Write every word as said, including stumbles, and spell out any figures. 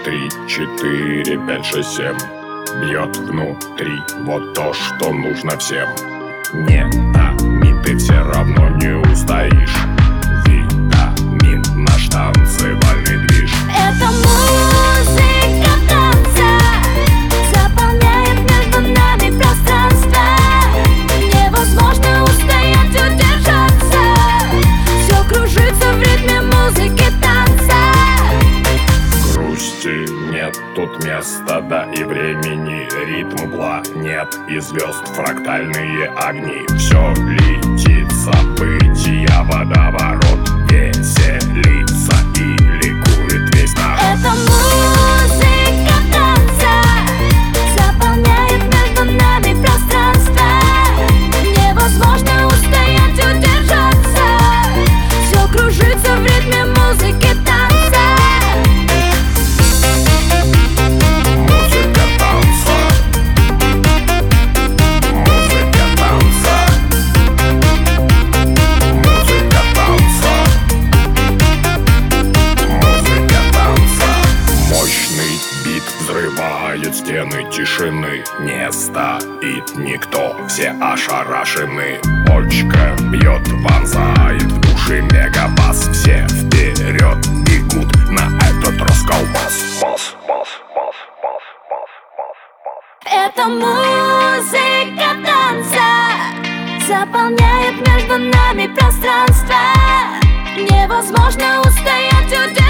три, четыре, пять, шесть, семь. Бьет внутри вот то, что нужно всем. Не амин, ты все равно не устоишь. Витамин, наш танцевальный движ. Это музыка танца заполняет между нами пространство. Невозможно устоять, удержаться. Все кружится в ритме музыки танца. Грусти нет тут места, да и времени. Ритм планет и звезд, фрактальные огни. Все летит, события, водоворот. Веселится и ликует весь народ. Это музыка танца заполняет между нами пространство. Невозможно устоять, удержаться. Все кружится в ритме музыки танца. Музыка танца. Музыка танца. Музыка танца. Музыка танца. Мощный бит взрывает стены тишины. Не стоит никто, все ошарашены. Бочка бьет, вонзает в уши мегабас. Все вперед бегут на этот расколбас. Бас, бас, бас, бас, бас, бас, бас. Это музыка танца заполняет между нами пространство. Невозможно устоять, удержаться.